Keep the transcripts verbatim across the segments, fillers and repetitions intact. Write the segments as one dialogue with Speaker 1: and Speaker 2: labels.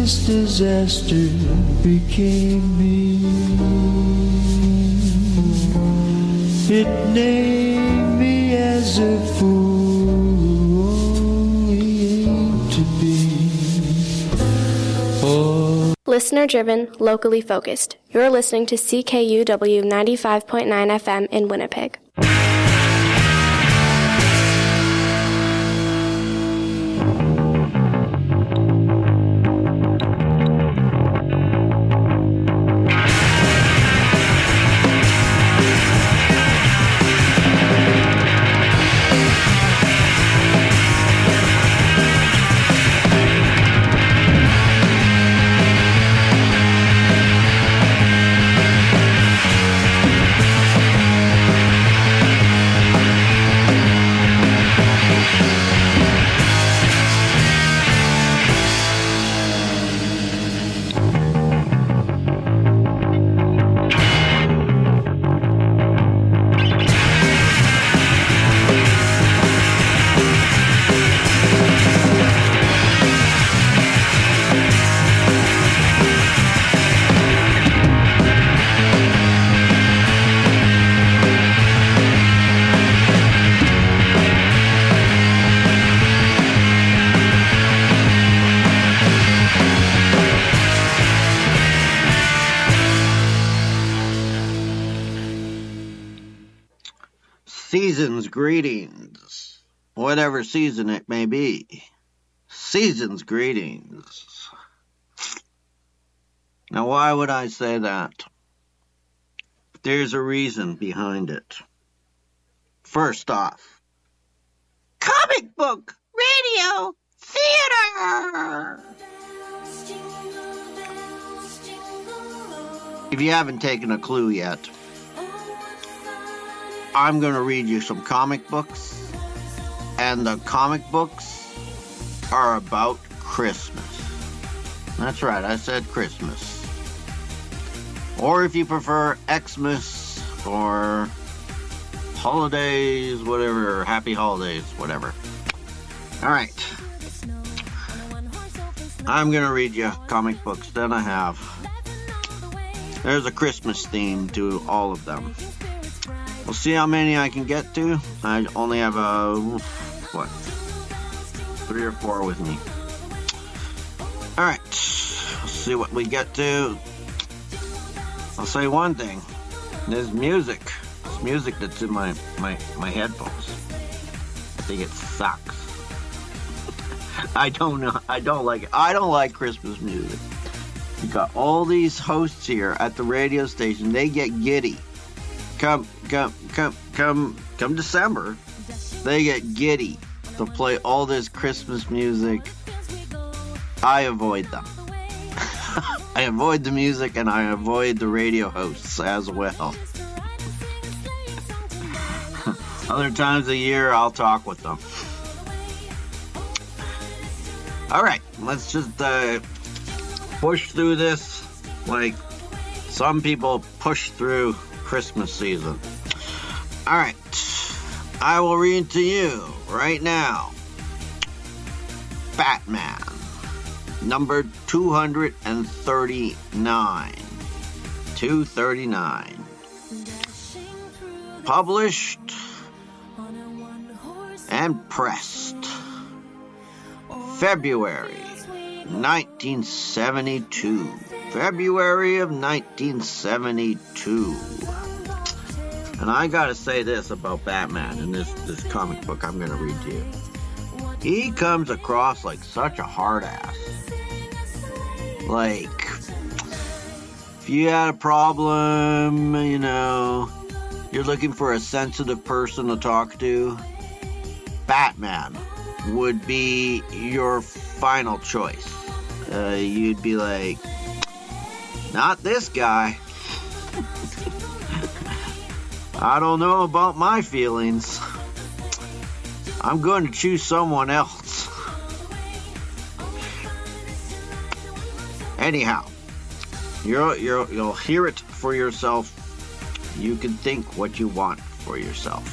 Speaker 1: this disaster became me. It named me as a fool only aimed to be. Oh.
Speaker 2: Listener driven, locally focused. You're listening to C K U W ninety-five point nine F M in Winnipeg.
Speaker 3: Season's greetings, whatever season it may be. Season's greetings. Now, why would I say that? There's a reason behind it. First off, comic book radio theater. If you haven't taken a clue yet, I'm going to read you some comic books, and the comic books are about Christmas. That's right, I said Christmas. Or if you prefer, Xmas, or holidays, whatever, happy holidays, whatever. All right. I'm going to read you comic books that I have. There's a Christmas theme to all of them. We'll see how many I can get to. I only have a, what, three or four with me. All right, let's see what we get to. I'll say one thing. There's music. There's music that's in my, my, my headphones. I think it sucks. I don't know. I don't like it. I don't like Christmas music. You got all these hosts here at the radio station. They get giddy. Come, come, come, come, come December, they get giddy to play all this Christmas music. I avoid them. I avoid the music, and I avoid the radio hosts as well. Other times of year, I'll talk with them. All right, let's just uh, push through this like some people push through Christmas season. All right, I will read to you right now Batman, number two thirty-nine. two thirty-nine. Published and pressed February nineteen seventy-two. February of nineteen seventy-two. And I gotta say this about Batman in this, this comic book I'm gonna read to you. He comes across like such a hard ass. Like, if you had a problem, you know, you're looking for a sensitive person to talk to, Batman would be your final choice. Uh, you'd be like, not this guy. I don't know about my feelings. I'm going to choose someone else. Anyhow, you're, you're, you'll hear it for yourself. You can think what you want for yourself.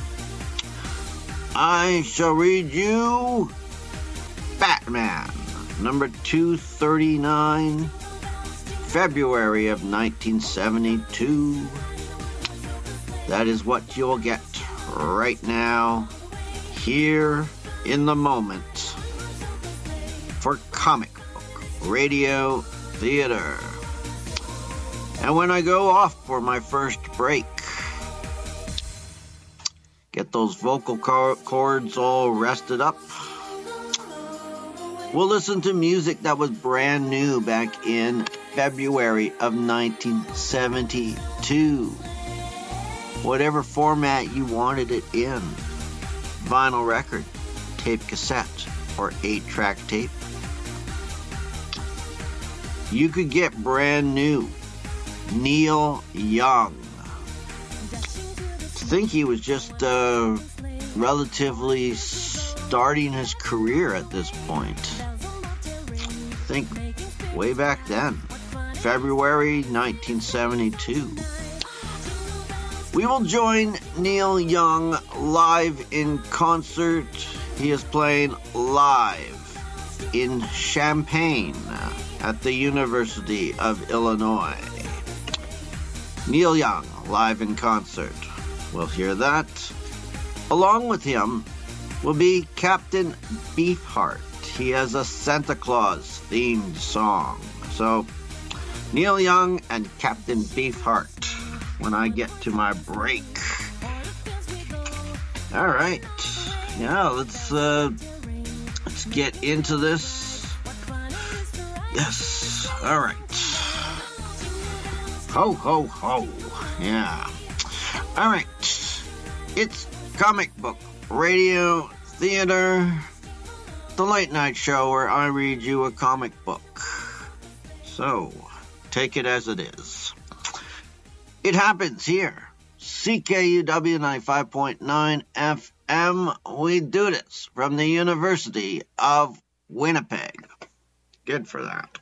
Speaker 3: I shall read you Batman, number two thirty-nine, February of nineteen seventy-two. That is what you'll get right now, here in the moment, for Comic Book Radio Theater. And when I go off for my first break, get those vocal cords all rested up, we'll listen to music that was brand new back in February of nineteen seventy-two. Whatever format you wanted it in. Vinyl record, tape cassette, or eight-track tape. You could get brand new Neil Young. I think he was just uh, relatively starting his career at this point. I think way back then, February nineteen seventy-two. We will join Neil Young live in concert. He is playing live in Champaign at the University of Illinois. Neil Young live in concert. We'll hear that. Along with him will be Captain Beefheart. He has a Santa Claus themed song. So, Neil Young and Captain Beefheart when I get to my break. All right. Yeah, let's uh, let's get into this. Yes. All right. Ho, ho, ho. Yeah. All right. It's Comic Book Radio Theater, the late night show where I read you a comic book. So, take it as it is. It happens here. C K U W ninety-five point nine F M. We do this from the University of Winnipeg. Good for that.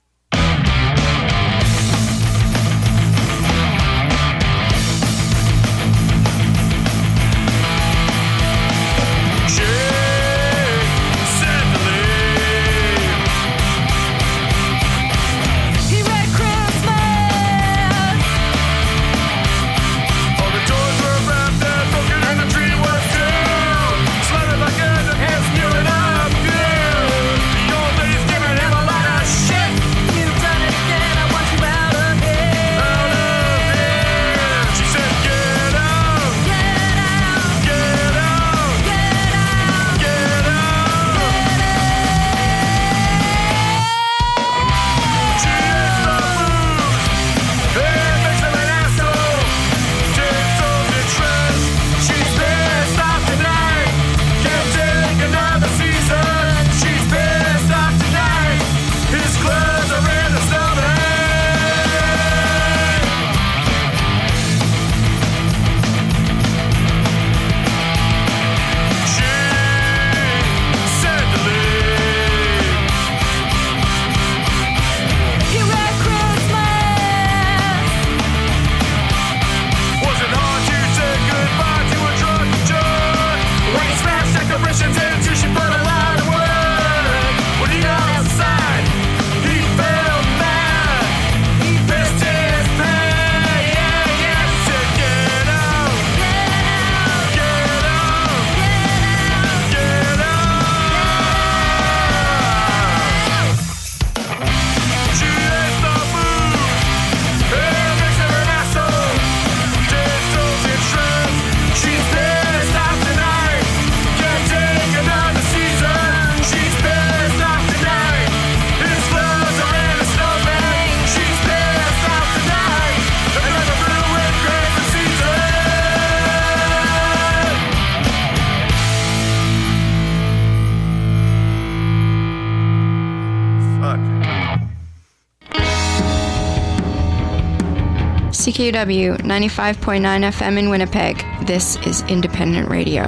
Speaker 4: C K U W ninety-five point nine F M in Winnipeg. This is Independent Radio.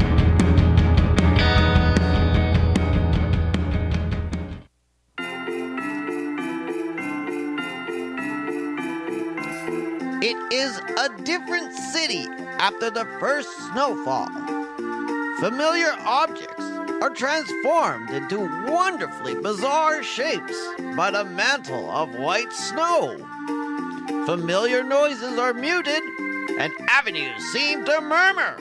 Speaker 3: It is a different city after the first snowfall. Familiar objects are transformed into wonderfully bizarre shapes by the mantle of white snow. Familiar noises are muted, and avenues seem to murmur.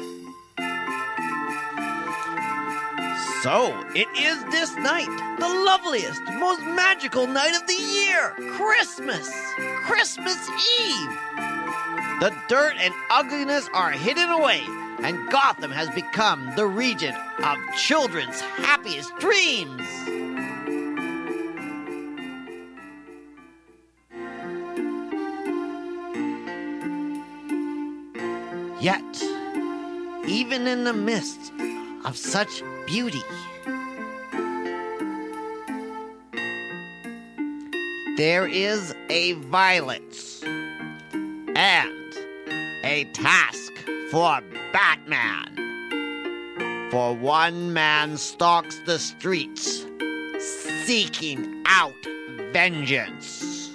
Speaker 3: So, it is this night, the loveliest, most magical night of the year, Christmas, Christmas Eve. The dirt and ugliness are hidden away, and Gotham has become the region of children's happiest dreams. Yet, even in the midst of such beauty, there is a violence and a task for Batman. For one man stalks the streets, seeking out vengeance.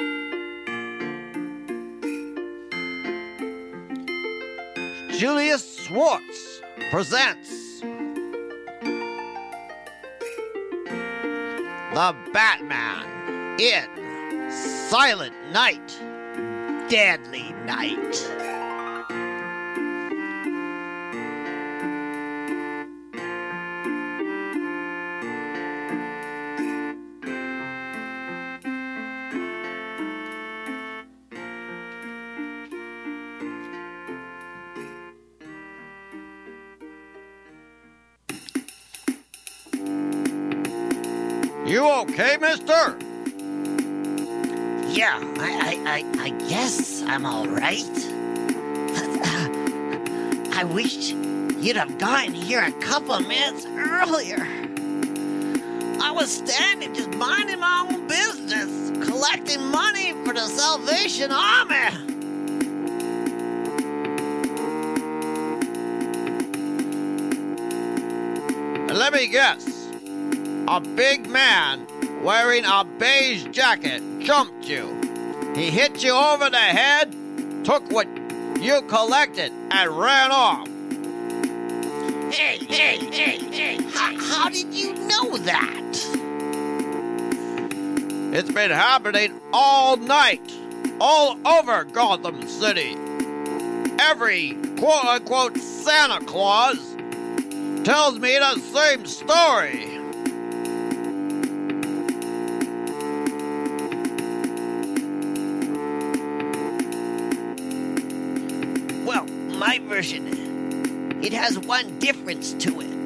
Speaker 3: Julius Schwartz presents The Batman in Silent Night, Deadly Night. You okay, mister?
Speaker 5: Yeah, I, I, I, I guess I'm all right. I wish you'd have gotten here a couple of minutes earlier. I was standing just minding my own business, collecting money for the Salvation Army.
Speaker 3: Let me guess. A big man wearing a beige jacket jumped you. He hit you over the head, took what you collected, and ran off.
Speaker 5: Hey, hey, hey, hey, how, how did you know that?
Speaker 3: It's been happening all night, all over Gotham City. Every quote-unquote Santa Claus tells me the same story.
Speaker 5: Well, my version, it has one difference to it.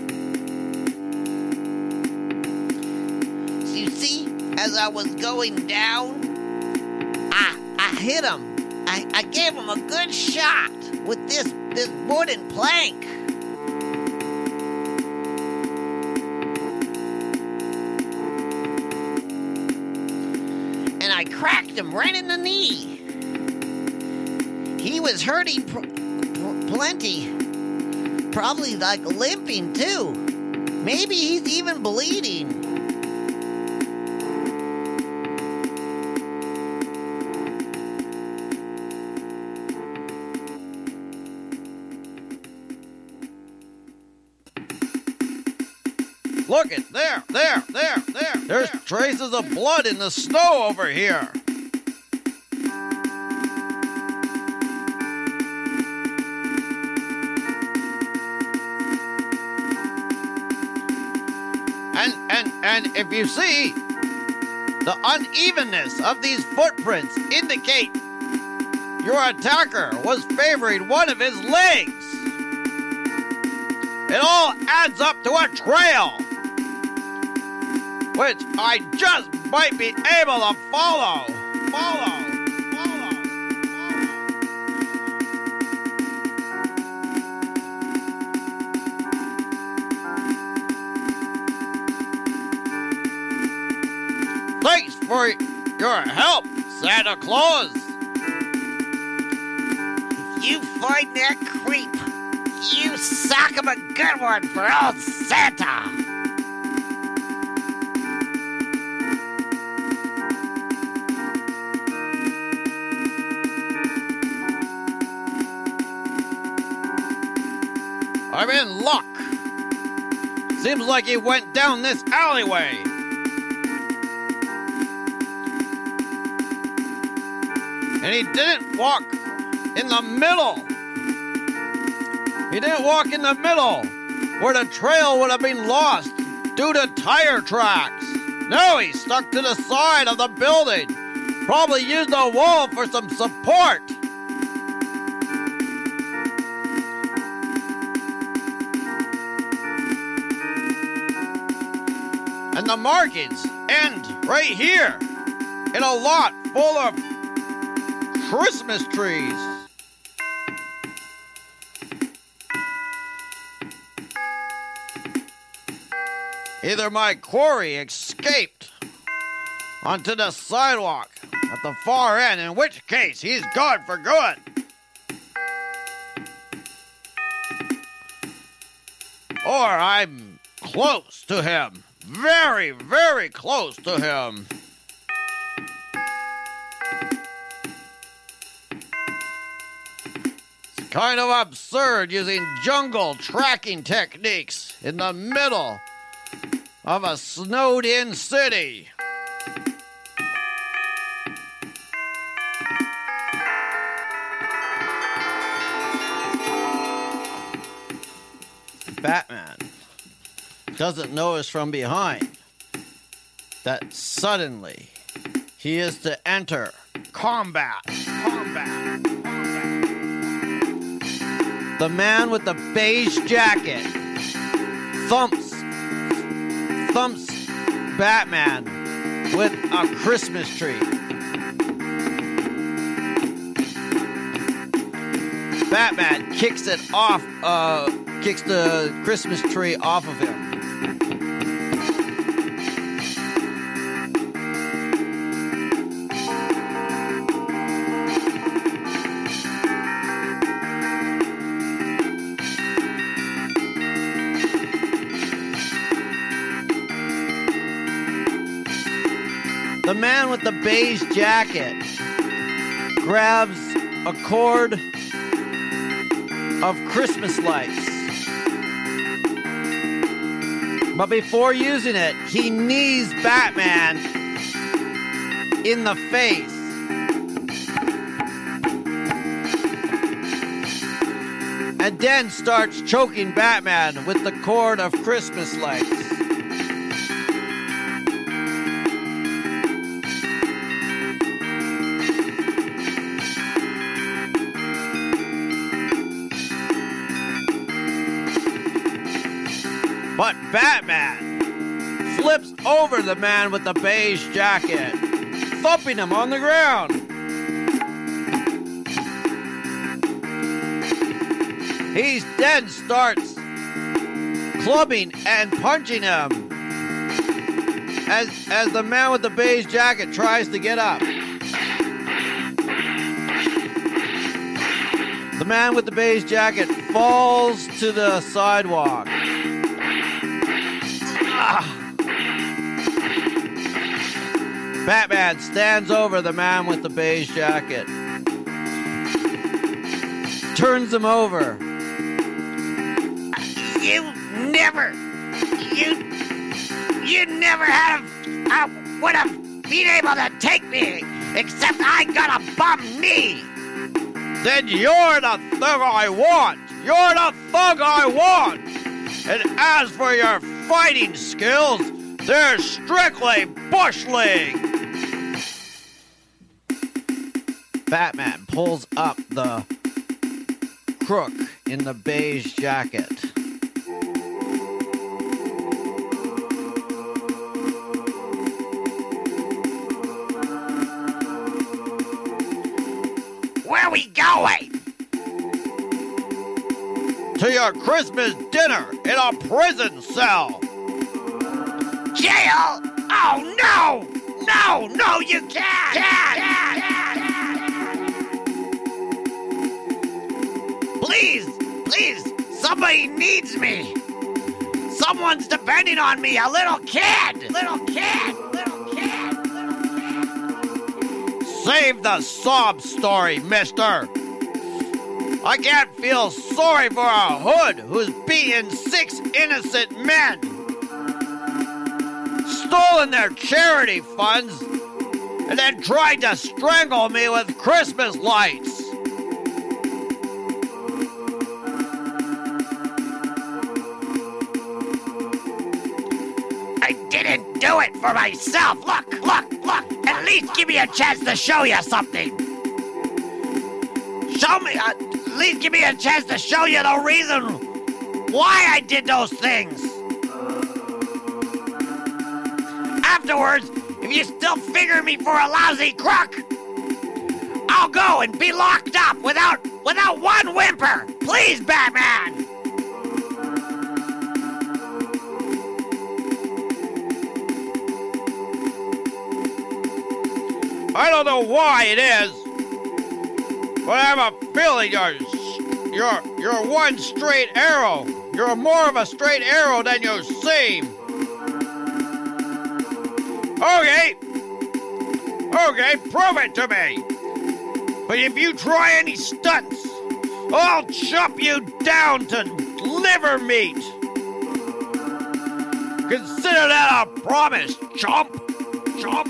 Speaker 5: So you see, as I was going down, I I hit him. I, I gave him a good shot with this, this wooden plank. And I cracked him right in the knee. He was hurting pr- pr- plenty. Probably like limping too. Maybe he's even bleeding.
Speaker 3: Look it, there, there, there, there. There's there. traces of blood in the snow over here. And, and, and if you see, the unevenness of these footprints indicate your attacker was favoring one of his legs. It all adds up to a trail, which I just might be able to follow. Follow. Follow. Follow. Thanks for your help, Santa Claus.
Speaker 5: If you find that creep, you sock him a good one for old Santa.
Speaker 3: I'm in luck.
Speaker 6: Seems like he went down this alleyway. And he didn't walk in the middle. He didn't walk in the middle where the trail would have been lost due to tire tracks. No, he stuck to the side of the building. Probably used the wall for some support. And the markings end right here in a lot full of Christmas trees. Either my quarry escaped onto the sidewalk at the far end, in which case he's gone for good. Or I'm close to him. Very, very close to him. It's kind of absurd using jungle tracking techniques in the middle of a snowed-in city. Batman doesn't notice from behind that suddenly he is to enter combat. Combat. Combat. The man with the beige jacket thumps thumps Batman with a Christmas tree. Batman kicks it off, uh, kicks the Christmas tree off of him. The man with the beige jacket grabs a cord of Christmas lights. But before using it, he knees Batman in the face. And then starts choking Batman with the cord of Christmas lights. But Batman flips over the man with the beige jacket, thumping him on the ground. He then starts clubbing and punching him as, as the man with the beige jacket tries to get up. The man with the beige jacket falls to the sidewalk. Batman stands over the man with the beige jacket, turns him over.
Speaker 5: You never, you, you never have, uh, would have been able to take me, except I got a bum knee.
Speaker 6: Then you're the thug I want. You're the thug I want. And as for your fighting skills, they're strictly bush league. Batman pulls up the crook in the beige jacket.
Speaker 5: Where are we going?
Speaker 6: To your Christmas dinner in a prison cell.
Speaker 5: Jail? Oh, no! No, no, you can't! can't, can't, can't. Please, please, somebody needs me. Someone's depending on me, a little kid! Little kid! Little kid! Little kid!
Speaker 6: Save the sob story, mister. I can't feel sorry for a hood who's beaten six innocent men. stolen their charity funds and then tried to strangle me with Christmas lights.
Speaker 5: I didn't do it for myself. Look, look, look. At least give me a chance to show you something. Show me, uh, at least give me a chance to show you the reason why I did those things. Afterwards, if you still figure me for a lousy crook, I'll go and be locked up without, without one whimper. Please, Batman.
Speaker 6: I don't know why it is, but I have a feeling you're, you're, you're one straight arrow. You're more of a straight arrow than you seem. Okay. Okay, prove it to me. But if you try any stunts, I'll chop you down to liver meat. Consider that a promise, chump. Chump.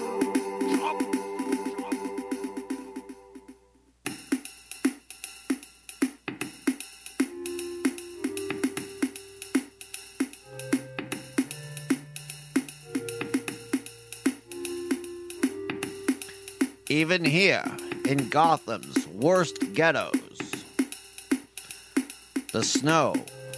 Speaker 6: Even here, in Gotham's worst ghettos, the snow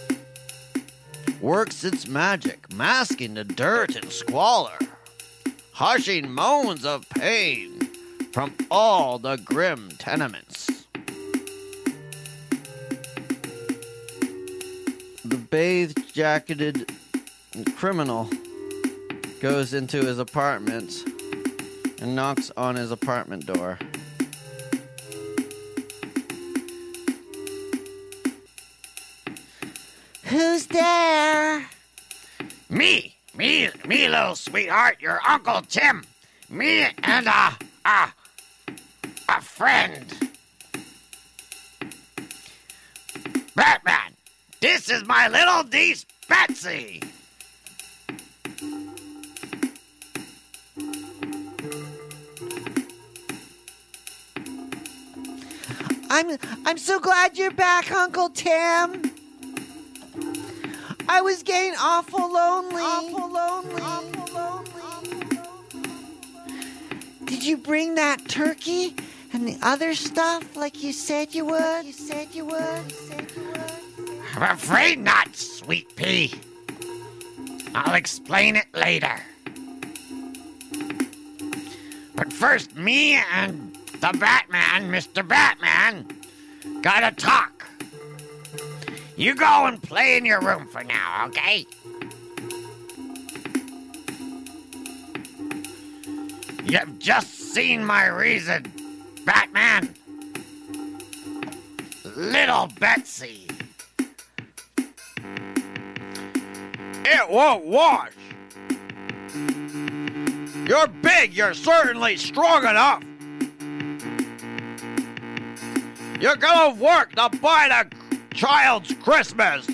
Speaker 6: works its magic, masking the dirt and squalor, hushing moans of pain from all the grim tenements. The bathed-jacketed criminal goes into his apartment and knocks on his apartment door.
Speaker 5: Who's there? Me, me, me, little sweetheart, your Uncle Tim. Me and a, a, a friend. Batman, this is my little niece, Betsy.
Speaker 7: I'm I'm so glad you're back, Uncle Tim. I was getting awful lonely. Awful lonely. Awful lonely. Did you bring that turkey and the other stuff like you said you would? You said you would. You said you would.
Speaker 5: I'm afraid not, Sweet Pea. I'll explain it later. But first, me and the Batman, Mister Batman, gotta talk. You go and play in your room for now, okay? You've just seen my reason, Batman. Little Betsy.
Speaker 6: It won't wash. You're big. You're certainly strong enough. You're gonna work to buy the child's Christmas.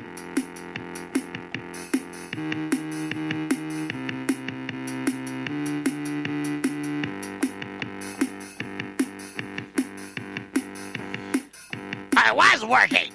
Speaker 5: I was working.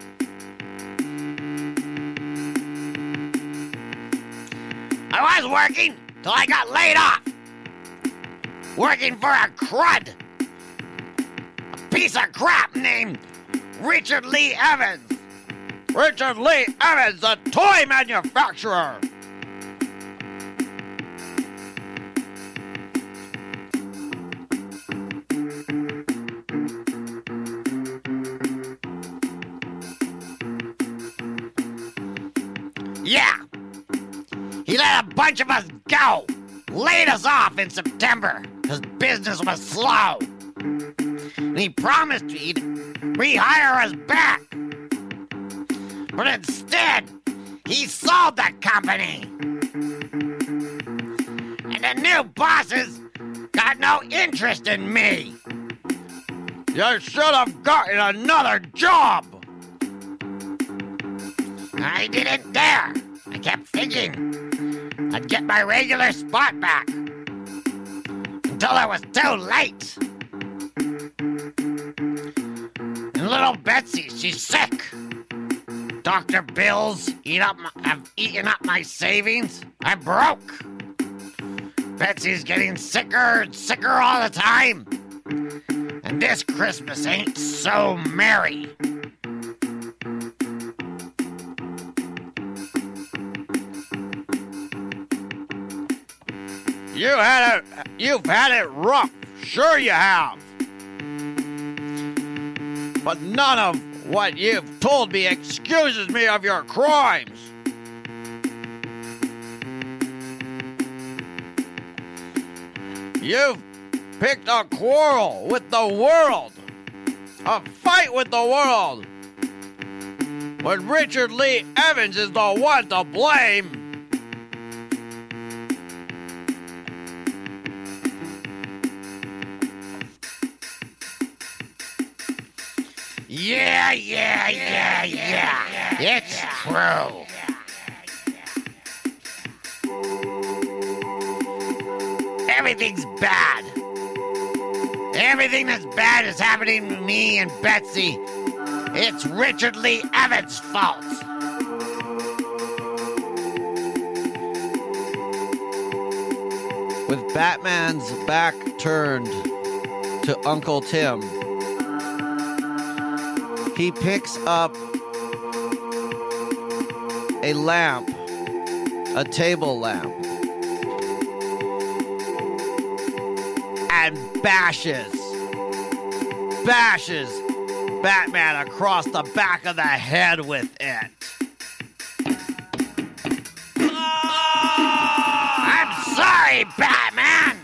Speaker 5: I was working till I got laid off. Working for a crud. A piece of crap named Richard Lee Evans.
Speaker 6: Richard Lee Evans, the toy manufacturer.
Speaker 5: Yeah. He let a bunch of us go. Laid us off in September because business was slow. And he promised he'd rehire us back. But instead, he sold the company. And the new bosses got no interest in me.
Speaker 6: You should have gotten another job.
Speaker 5: I didn't dare. I kept thinking, I'd get my regular spot back. Until I was too late. And little Betsy, she's sick. Doctor bills eat up my, have eaten up my savings. I'm broke. Betsy's getting sicker and sicker all the time. And this Christmas ain't so merry.
Speaker 6: You had it, you've had it rough. Sure you have. But none of what you've told me excuses me of your crimes. You've picked a quarrel with the world, a fight with the world, when Richard Lee Evans is the one to blame.
Speaker 5: Yeah, yeah, yeah, yeah. It's true. Everything's bad. Everything that's bad is happening to me and Betsy. It's Richard Lee Evans' fault.
Speaker 6: With Batman's back turned to Uncle Tim, he picks up a lamp, a table lamp, and bashes, bashes Batman across the back of the head with it.
Speaker 5: I'm sorry, Batman!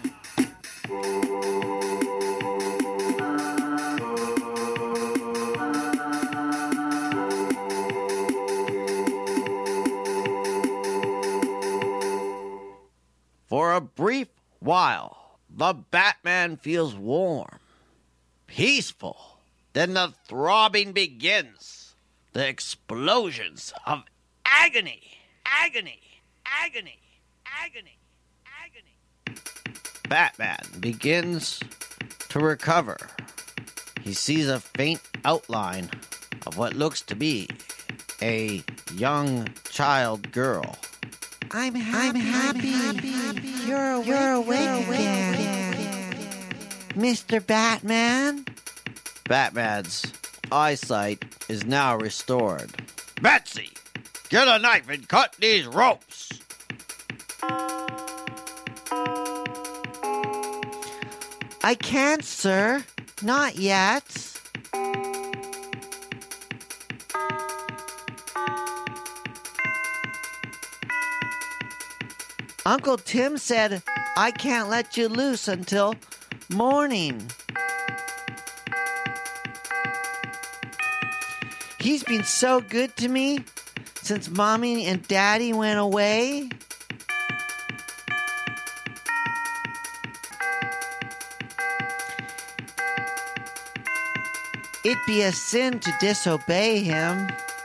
Speaker 6: For a brief while, the Batman feels warm, peaceful. Then the throbbing begins. The explosions of agony, agony, agony, agony, agony. Batman begins to recover. He sees a faint outline of what looks to be a young child girl.
Speaker 7: I'm happy. I'm happy. happy. You're awake, You're awake again. again. Mister Batman?
Speaker 6: Batman's eyesight is now restored.
Speaker 5: Betsy, get a knife and cut these ropes.
Speaker 7: I can't, sir. Not yet. Uncle Tim said I can't let you loose until morning. He's been so good to me since Mommy and Daddy went away. It'd be a sin to disobey him.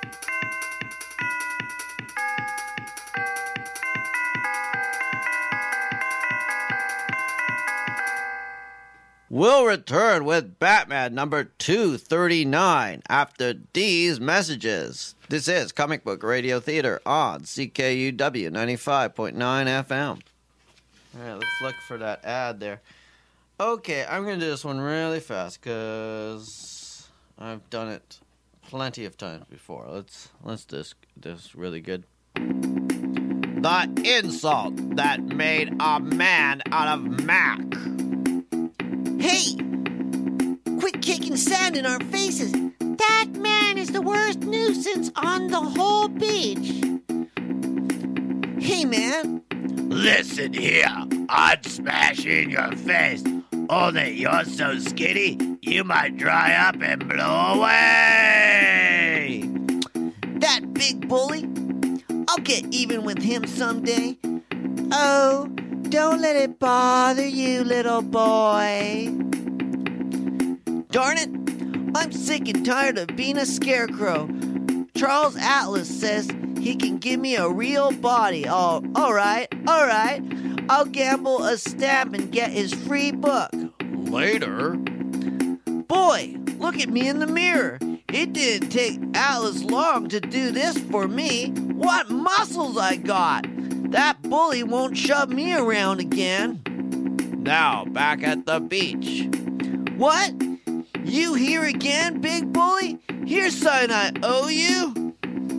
Speaker 6: We'll return with Batman number two thirty-nine after these messages. This is Comic Book Radio Theater on C K U W ninety-five point nine F M. All right, let's look for that ad there. Okay, I'm going to do this one really fast because I've done it plenty of times before. Let's let's do this, this really good. The insult that made a man out of Mac.
Speaker 7: Hey! Quit kicking sand in our faces. That man is the worst nuisance on the whole beach. Hey, man.
Speaker 5: Listen here, I'd smash in your face. Only you're so skinny, you might dry up and blow away.
Speaker 7: That big bully. I'll get even with him someday. Oh, don't let it bother you, little boy. Darn it, I'm sick and tired of being a scarecrow. Charles Atlas says he can give me a real body. Oh, all right, all right. I'll gamble a stamp and get his free book.
Speaker 6: Later?
Speaker 7: Boy, look at me in the mirror. It didn't take Atlas long to do this for me. What muscles I got! That bully won't shove me around again.
Speaker 6: Now, back at the beach.
Speaker 7: What? You here again, big bully? Here's something I owe you.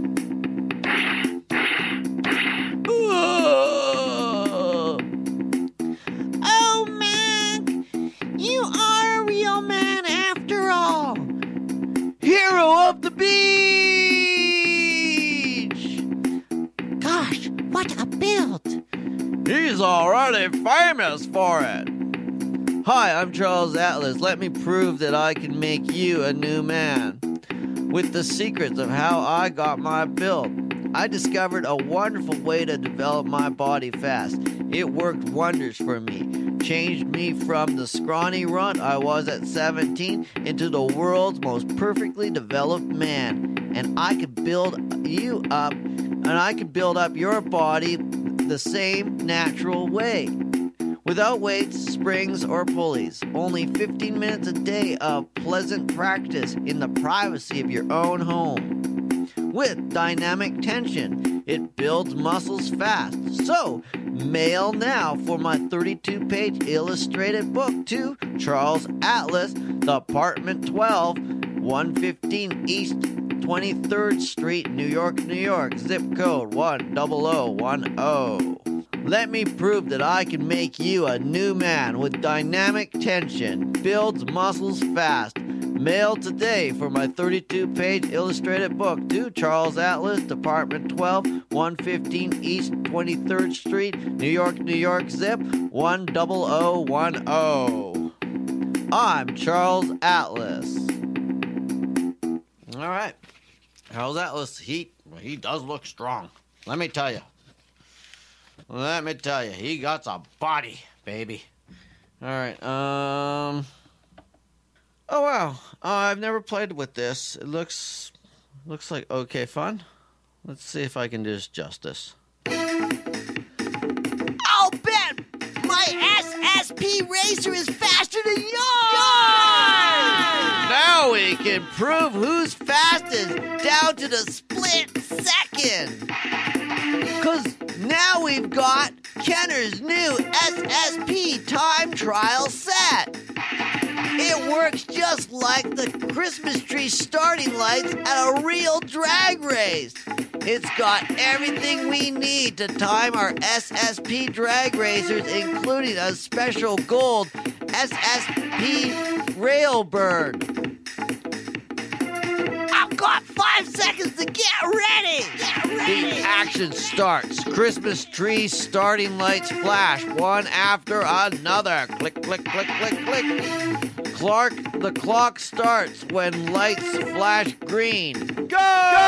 Speaker 7: Whoa. Oh, man. You are a real man after all. Hero of the beach! Gosh, what a build!
Speaker 6: He's already famous for it.
Speaker 7: Hi, I'm Charles Atlas. Let me prove that I can make you a new man. With the secrets of how I got my build, I discovered a wonderful way to develop my body fast. It worked wonders for me. Changed me from the scrawny runt I was at seventeen into the world's most perfectly developed man. And I could build you up, and I could build up your body the same natural way. Without weights, springs, or pulleys. Only fifteen minutes a day of pleasant practice in the privacy of your own home. With dynamic tension, it builds muscles fast. So, mail now for my thirty-two page illustrated book to Charles Atlas, Apartment twelve, one fifteen East twenty-third Street, New York, New York, zip code one zero zero one zero. Let me prove that I can make you a new man with dynamic tension, builds muscles fast. Mail today for my thirty-two page illustrated book to Charles Atlas, Apartment twelve, one fifteen East twenty-third Street, New York, New York, zip one zero zero one zero. I'm Charles Atlas.
Speaker 6: All right. Charles Atlas, he, he does look strong. Let me tell you. Let me tell you, he got a body, baby. All right, um... Oh, wow. Uh, I've never played with this. It looks... Looks like okay fun. Let's see if I can do this justice.
Speaker 7: I'll bet my S S P racer is faster than yours! Now we can prove who's fastest down to the split second. Because now we've got Kenner's new S S P time trial set. It works just like the Christmas tree starting lights at a real drag race. It's got everything we need to time our S S P drag racers, including a special gold S S P Railbird. I've got five seconds to get ready! Get ready! The action starts. Christmas tree starting lights flash one after another. Click, click, click, click, click. Clark, the clock starts when lights flash green. Go!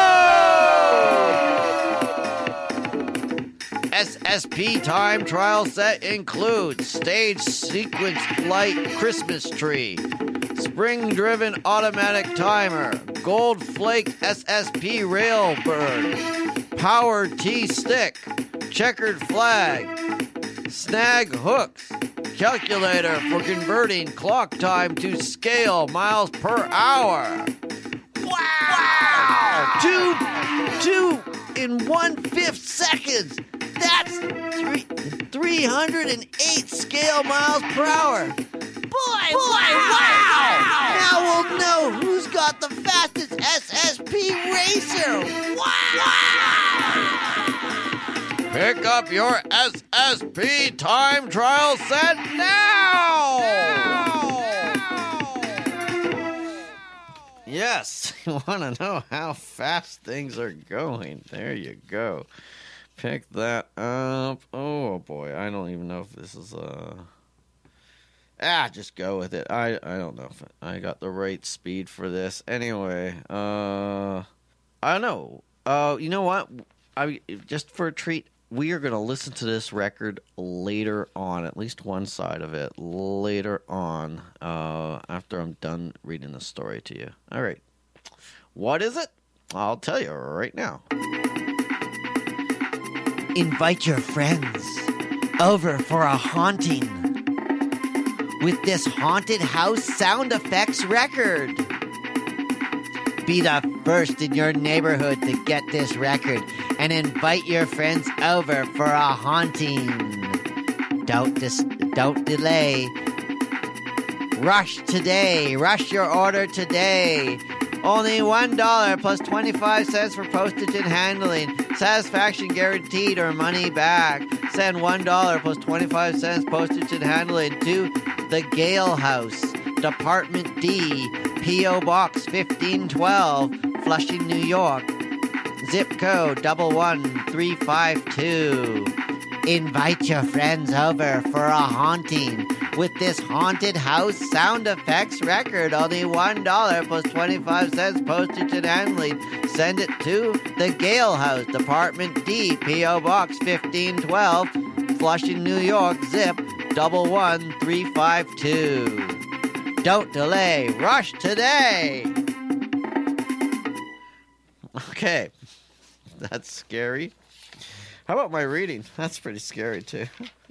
Speaker 7: S S P time trial set includes stage sequence light Christmas tree, spring-driven automatic timer, gold flake S S P Railbird, power T-stick, checkered flag, snag hooks, calculator for converting clock time to scale miles per hour. Wow! wow. Two, two in one-fifth seconds. That's three, three hundred eight scale miles per hour. Boy, Boy wow. wow! Now we'll know who's got the fastest S S P racer. Wow!
Speaker 6: Pick up your S S P time trial set now! now! Yes, you want to know how fast things are going. There you go. Pick that up. Oh boy, I don't even know if this is uh ah just go with it. I I don't know if I got the right speed for this. Anyway, uh I don't know. Uh you know what? I just for a treat, we are going to listen to this record later on, at least one side of it later on, uh after I'm done reading the story to you. All right. What is it? I'll tell you right now.
Speaker 7: Invite your friends over for a haunting with this haunted house sound effects record. Be the first in your neighborhood to get this record and invite your friends over for a haunting. Don't dis- don't delay. Rush today. Rush your order today. Only one dollar plus twenty-five cents for postage and handling. Satisfaction guaranteed or money back. Send one dollar plus twenty-five cents postage and handling to the Gale House, Department D, P O Box fifteen twelve, Flushing, New York. Zip code double one three five two. Invite your friends over for a haunting with this haunted house sound effects record. Only one dollar plus twenty-five cents postage and handling. Send it to the Gale House, Department D, P O Box fifteen twelve, Flushing, New York. Zip double one three five two. Don't delay. Rush today. Okay. That's scary. How about my reading? That's pretty scary, too.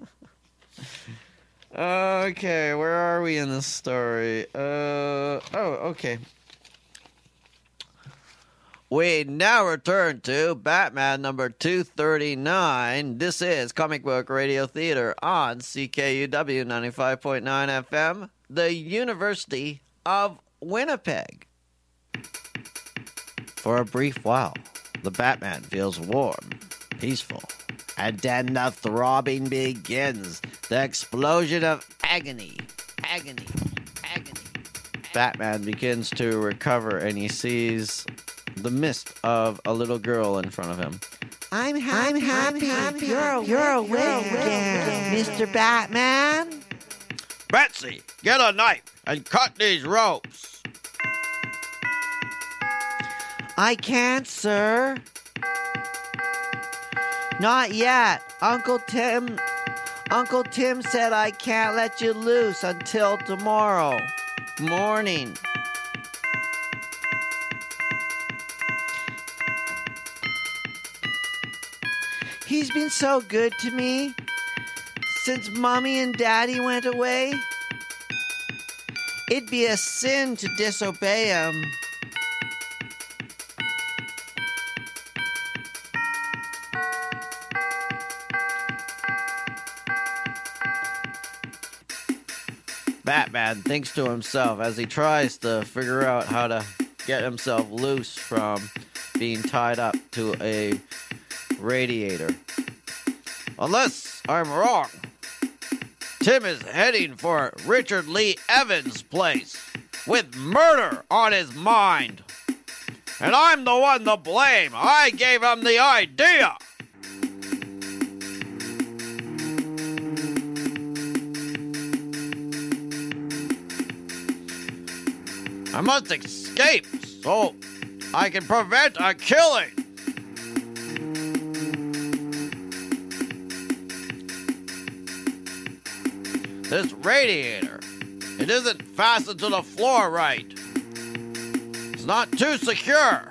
Speaker 7: Okay, where are we in this story? Uh, oh, okay. We now return to Batman number two thirty-nine. This is Comic Book Radio Theater on C K U W ninety-five point nine F M, the University of Winnipeg. For a brief while, the Batman feels warm, peaceful, and then the throbbing begins. The explosion of agony, agony, agony. Batman begins to recover, and he sees the mist of a little girl in front of him. I'm happy, I'm happy, happy. You're awake, you're awake again, Mister Batman.
Speaker 6: Betsy, get a knife and cut these ropes.
Speaker 7: I can't, sir. Not yet. Uncle Tim Uncle Tim said I can't let you loose until tomorrow morning. He's been so good to me since Mommy and Daddy went away. It'd be a sin to disobey him.
Speaker 6: Batman thinks to himself as he tries to figure out how to get himself loose from being tied up to a radiator. Unless I'm wrong, Tim is heading for Richard Lee Evans' place with murder on his mind. And I'm the one to blame. I gave him the idea. I must escape so I can prevent a killing. This radiator, it isn't fastened to the floor right. It's not too secure.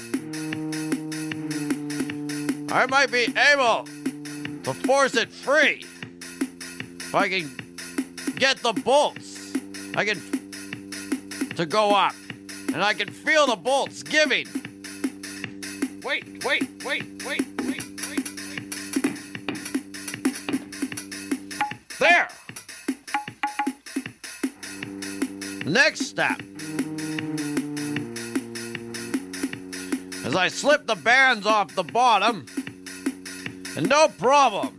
Speaker 6: I might be able to force it free. If I can get the bolts, I can to go up, and I can feel the bolts giving. Wait, wait, wait, wait, wait, wait, wait. There! Next step. As I slip the bands off the bottom, and no problem.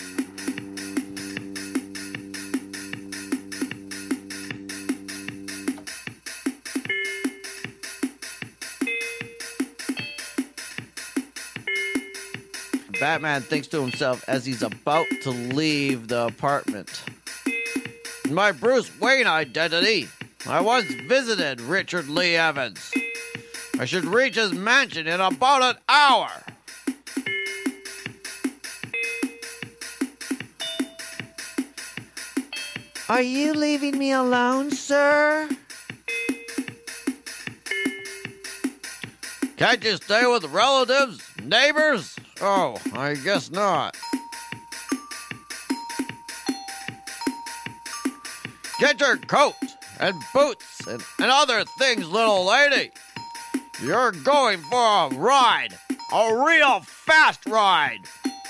Speaker 6: Batman thinks to himself as he's about to leave the apartment. In my Bruce Wayne identity, I once visited Richard Lee Evans. I should reach his mansion in about an hour.
Speaker 7: Are you leaving me alone, sir?
Speaker 6: Can't you stay with relatives, neighbors, Oh, I guess not. Get your coat and boots and, and other things, little lady. You're going for a ride, a real fast ride.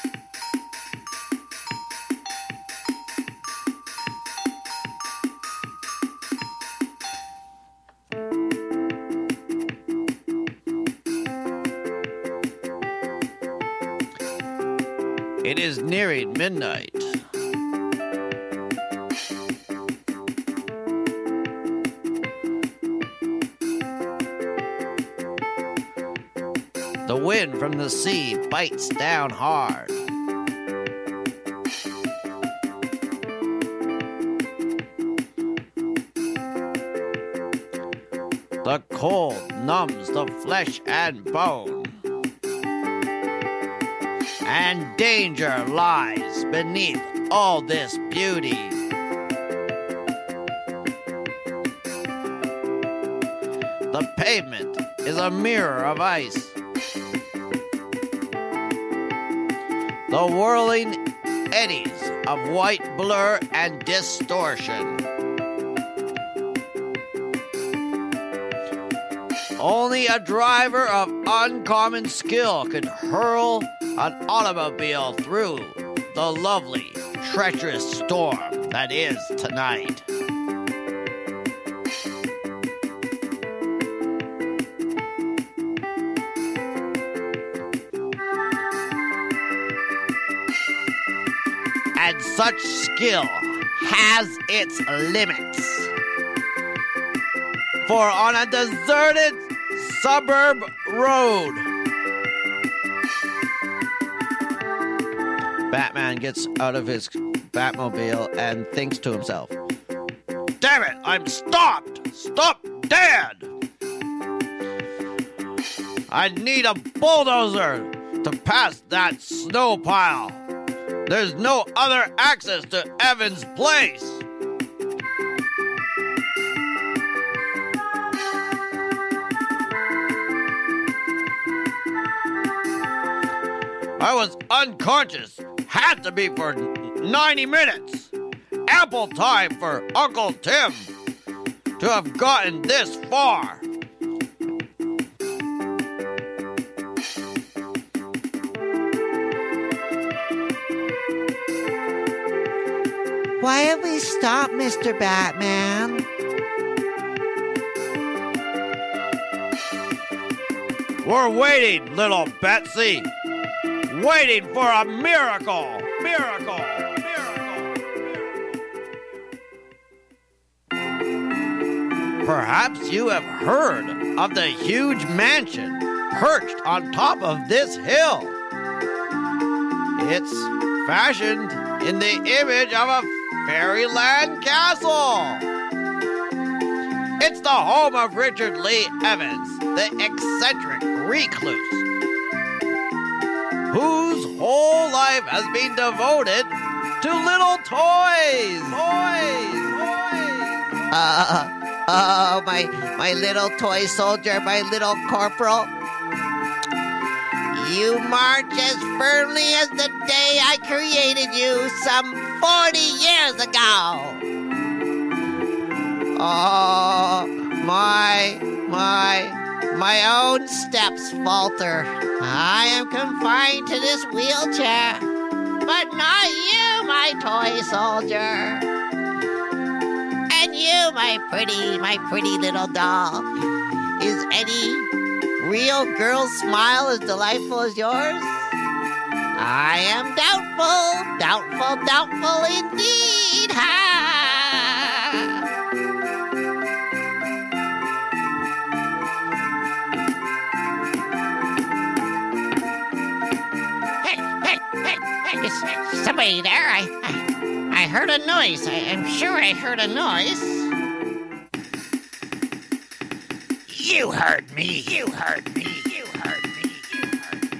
Speaker 6: It is nearing midnight. The wind from the sea bites down hard. The cold numbs the flesh and bone. And danger lies beneath all this beauty. The pavement is a mirror of ice. The whirling eddies of white blur and distortion. Only a driver of uncommon skill could hurl an automobile through the lovely, treacherous storm that is tonight. And such skill has its limits. For on a deserted suburb road, Batman gets out of his Batmobile and thinks to himself, "Damn it, I'm stopped! Stop dead! I need a bulldozer to pass that snow pile. There's no other access to Evans Place." I was unconscious. Had to be for ninety minutes. Ample time for Uncle Tim to have gotten this far.
Speaker 7: Why have we stopped, Mister Batman?
Speaker 6: We're waiting, little Betsy. Waiting for a miracle! Miracle! Miracle! Perhaps you have heard of the huge mansion perched on top of this hill. It's fashioned in the image of a fairyland castle. It's the home of Richard Lee Evans, the eccentric recluse, whose whole life has been devoted to little toys. Toys, toys.
Speaker 5: Uh, oh, my, my little toy soldier, my little corporal. You march as firmly as the day I created you some forty years ago. Oh, my, my... My own steps falter. I am confined to this wheelchair, but not you, my toy soldier. And you, my pretty, my pretty little doll. Is any real girl's smile as delightful as yours? I am doubtful, doubtful, doubtful indeed. Ha! Is somebody there? I, I, I heard a noise. I, I'm sure I heard a noise. You heard me. You heard me. You heard me. You heard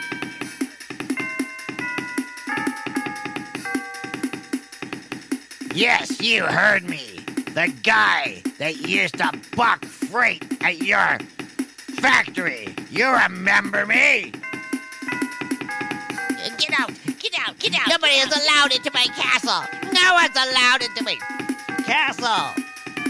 Speaker 5: me. Yes, you heard me. The guy that used to buck freight at your factory. You remember me? Get out! Get out! Get out! Nobody is allowed into my castle! No one's allowed into my castle!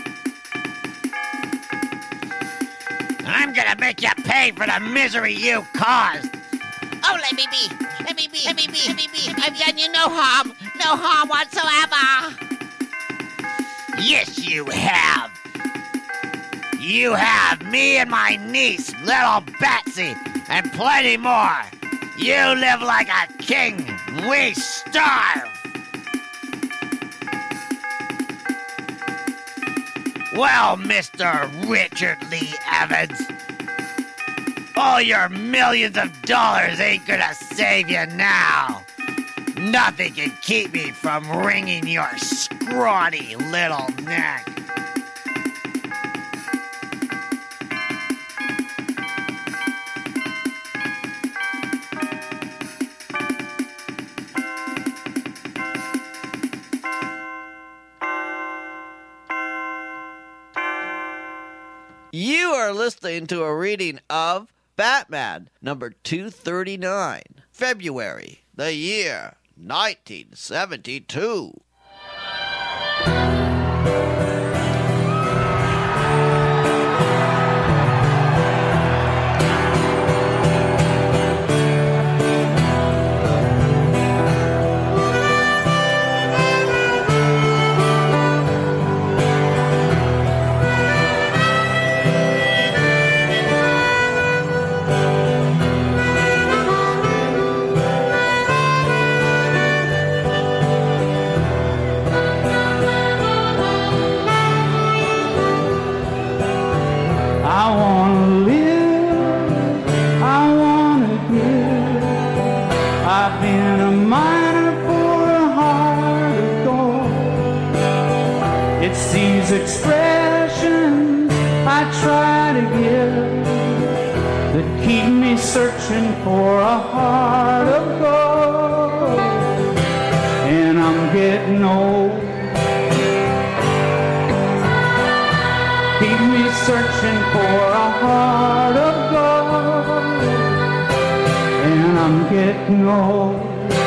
Speaker 5: I'm gonna make you pay for the misery you caused! Oh, let me be! Let me be! Let me be! Let me be! I've done you no harm! No harm whatsoever! Yes, you have! You have me and my niece, little Betsy, and plenty more! You live like a king! We starve! Well, Mister Richard Lee Evans, all your millions of dollars ain't gonna save you now. Nothing can keep me from wringing your scrawny little neck.
Speaker 6: You are listening to a reading of Batman, number two thirty-nine, February, the year nineteen seventy-two.
Speaker 1: I wanna live, I wanna give. I've been a miner for a heart of gold. It's these expressions I try to give that keep me searching for a heart of gold. And I'm getting old. Keep me searching for a heart of gold, and I'm getting old.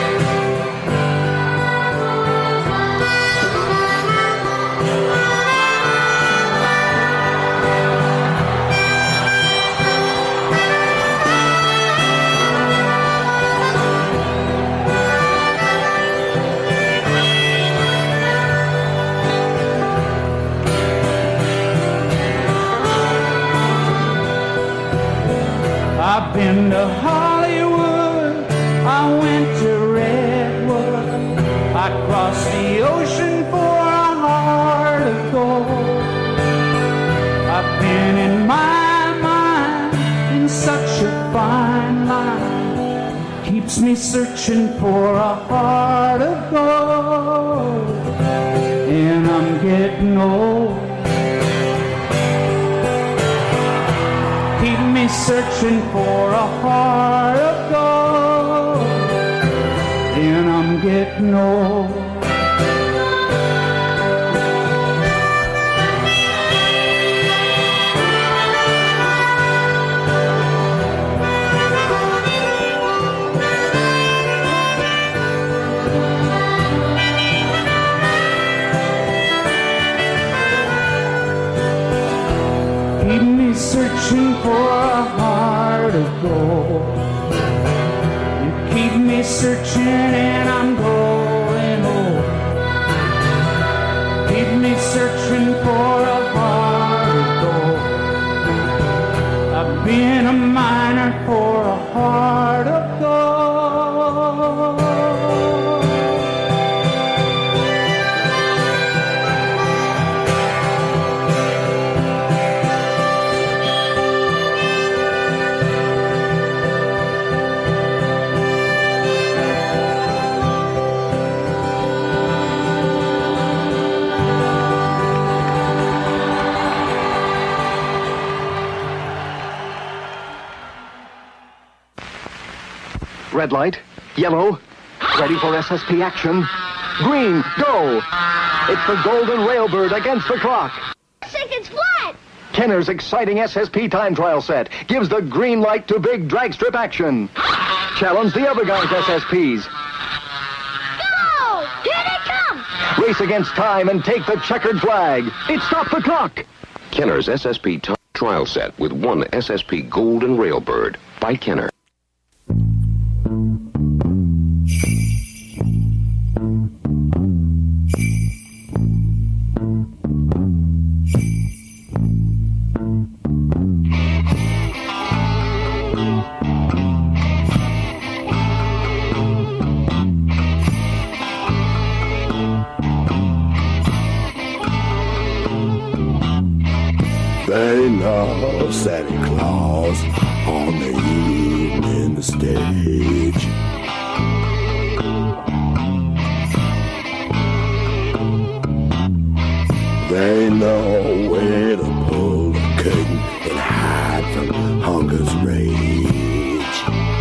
Speaker 1: I've been to Hollywood, I went to Redwood, I crossed the ocean for a heart of gold. I've been in my mind in such a fine line, keeps me searching for a heart of gold, and I'm getting old. Keep me searching for a heart of gold, and I'm getting old. Keep me searching for a heart of gold. You keep me searching and I'm growing old. Keep me searching for a heart of gold. I've been a miner for a heart of gold.
Speaker 8: Red light, yellow, ready for S S P action. Green, go! It's the Golden Railbird against the clock.
Speaker 9: Seconds flat!
Speaker 8: Kenner's exciting S S P time trial set gives the green light to big drag strip action. challenge the other guy's S S Ps.
Speaker 9: Go! Here they come!
Speaker 8: Race against time and take the checkered flag. It's Stop the Clock.
Speaker 10: Kenner's S S P Time Trial Set with one S S P Golden Railbird by Kenner.
Speaker 11: They love Santa Claus on the evening stage. They know where to pull the curtain and hide from hunger's rage.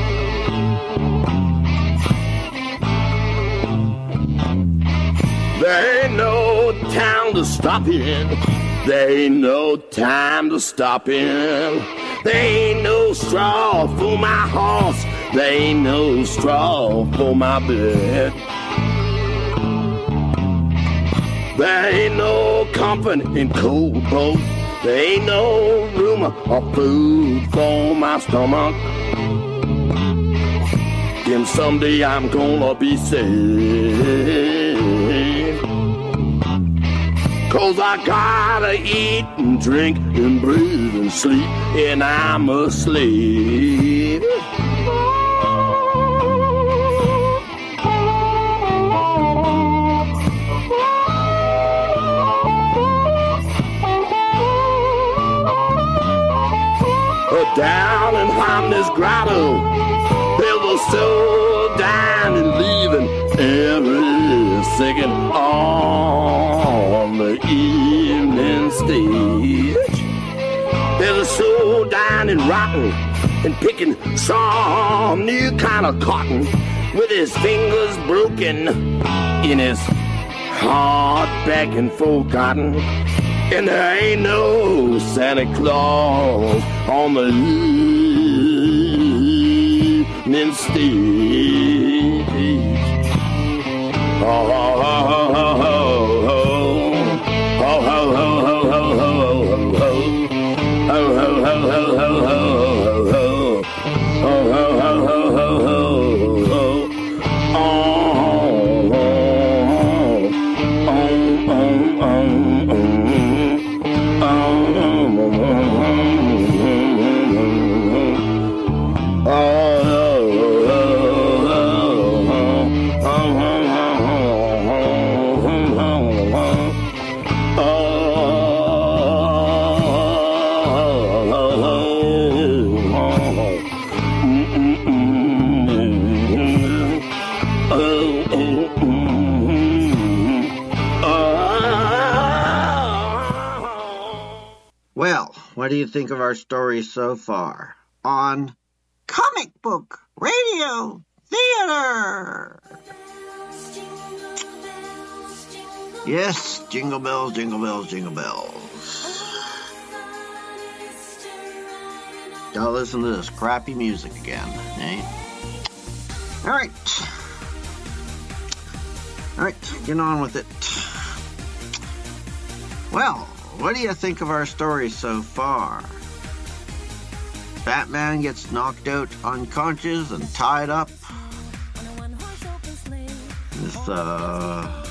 Speaker 11: There ain't no town to stop in. There ain't no time to stop in. There ain't no straw for my horse. There ain't no straw for my bed. There ain't no comfort in cold boat. There ain't no room or food for my stomach. Then someday I'm gonna be saved. 'Cause I gotta eat and drink and breathe and sleep, and I'm a slave. Down in Harmless Grotto, there's a soul dying and leaving every second on the evening stage. There's a soul dying and rotting and picking some new kind of cotton with his fingers broken in his heart back and forgotten. And there ain't no Santa Claus on the evening stage. Oh, oh, oh, oh, oh, oh, oh, oh, oh, oh,
Speaker 3: Well, what do you think of our story so far on Comic Book Radio Theater? Yes, jingle bells, jingle bells, jingle bells. Gotta listen to this crappy music again, eh? Alright. Alright, get on with it. Well, what do you think of our story so far? Batman gets knocked out unconscious and tied up. This, uh...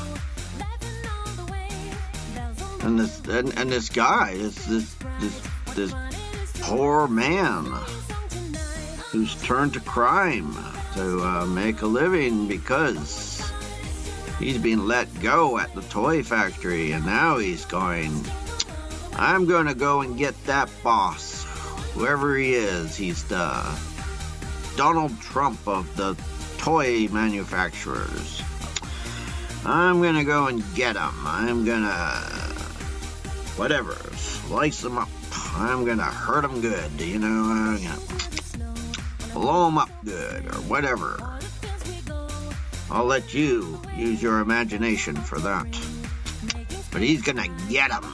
Speaker 3: And this, and, and this guy, this, this, this, this poor man who's turned to crime to uh, make a living because he's been let go at the toy factory, and now he's going, I'm going to go and get that boss, whoever he is. He's the Donald Trump of the toy manufacturers. I'm going to go and get him. I'm going to, whatever, slice him up. I'm going to hurt him good, you know, I'm going to blow him up good, or whatever. I'll let you use your imagination for that. But he's going to get him.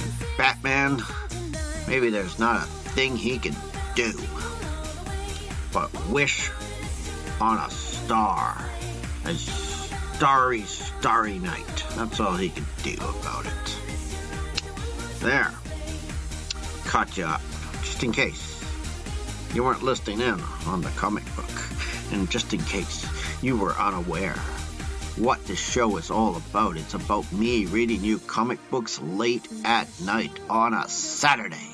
Speaker 3: Batman, maybe there's not a thing he can do. but wish on a star. A starry, starry night. That's all he could do about it. There. Caught you up, just in case you weren't listening in on the comic book. And just in case you were unaware what this show is all about, it's about me reading you comic books late at night on a Saturday.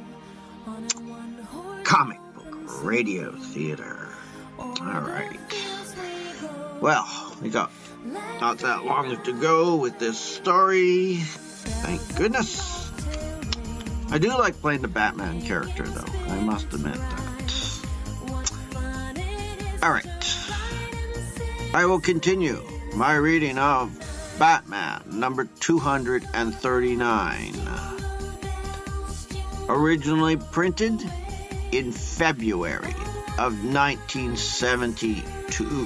Speaker 3: Comic book radio theater. Alright. Well, we got not that long to go with this story. Thank goodness. I do like playing the Batman character, though. I must admit that. Alright. I will continue my reading of Batman, number two hundred thirty-nine. Originally printed in February of nineteen seventy-two.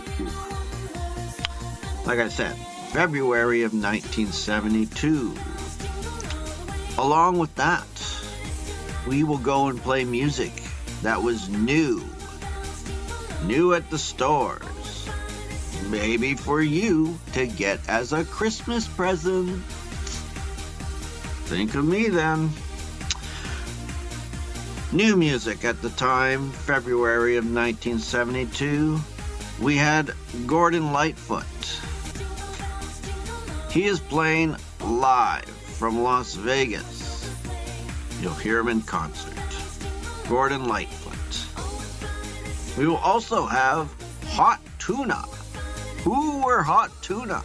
Speaker 3: Like I said, February of nineteen seventy-two. Along with that, we will go and play music that was new. New at the stores. Maybe for you to get as a Christmas present. Think of me then. New music at the time, February of nineteen seventy-two. We had Gordon Lightfoot. He is playing live from Las Vegas. You'll hear him in concert. Gordon Lightfoot. We will also have Hot Tuna. Who were Hot Tuna?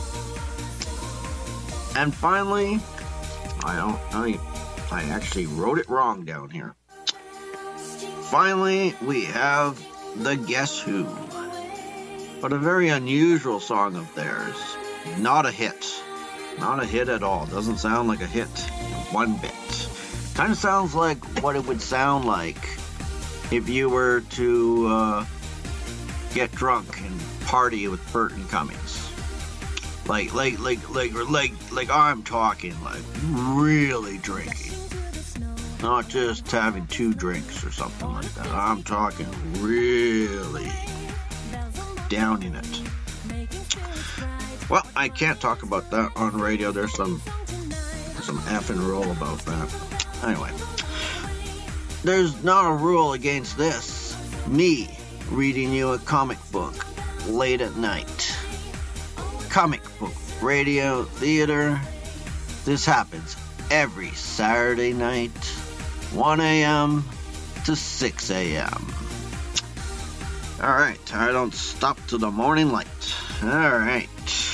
Speaker 3: And finally, I don't I, I actually wrote it wrong down here. Finally, we have the Guess Who. But a very unusual song of theirs. Not a hit. Not a hit at all. Doesn't sound like a hit one bit. Kind of sounds like what it would sound like if you were to uh, get drunk and party with Burton Cummings. Like, like, like, like, like, like I'm talking like really drinking. Not just having two drinks or something like that. I'm talking really downing it. Well, I can't talk about that on radio. There's some some effing rule about that. Anyway, there's not a rule against this. Me reading you a comic book late at night. Comic book radio theater. This happens every Saturday night, one a.m. to six a.m. Alright, I don't stop till the morning light. Alright.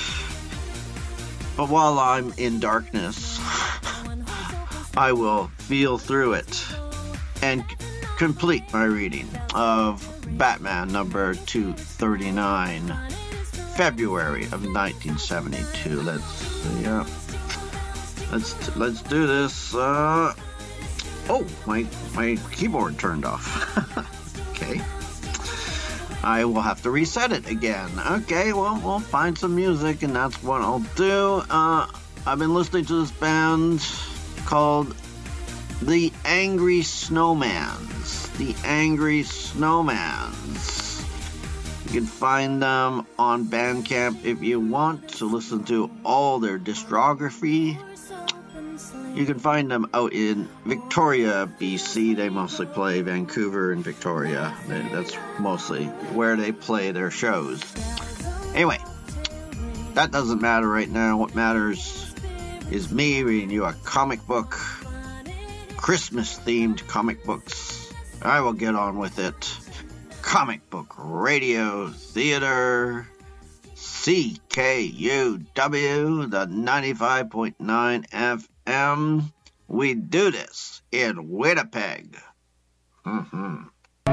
Speaker 3: But while I'm in darkness, I will feel through it and c- complete my reading of Batman number two thirty-nine, February of nineteen seventy-two. Let's see. Uh, let's let's do this. Uh, oh, my my keyboard turned off. Okay. I will have to reset it again. Okay, well, we'll find some music, and that's what I'll do. Uh, I've been listening to this band called The Angry Snowmans. The Angry Snowmans. You can find them on Bandcamp if you want to listen to all their discography. You can find them out in Victoria, B C. They mostly play Vancouver and Victoria. They, that's mostly where they play their shows. Anyway, that doesn't matter right now. What matters is me reading you a comic book, Christmas-themed comic books. I will get on with it. Comic book radio theater, C K U W, the ninety-five point nine F M. We do this in Winnipeg. Mm-hmm.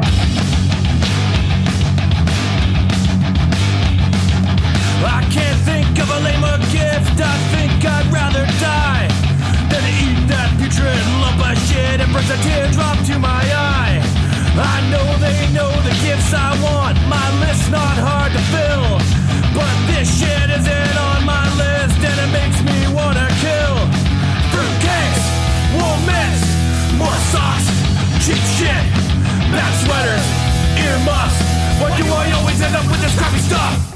Speaker 12: I can't think of a lamer gift. I think I'd rather die than to eat that putrid lump of shit. It brings a teardrop to my eye. I know they know the gifts I want. My list's not hard to fill, but this shit isn't on my list, and it makes me wanna kill. Fruitcakes, wool mitts, more socks, cheap shit, bad sweaters, ear must. Why do I always end up with this crappy stuff?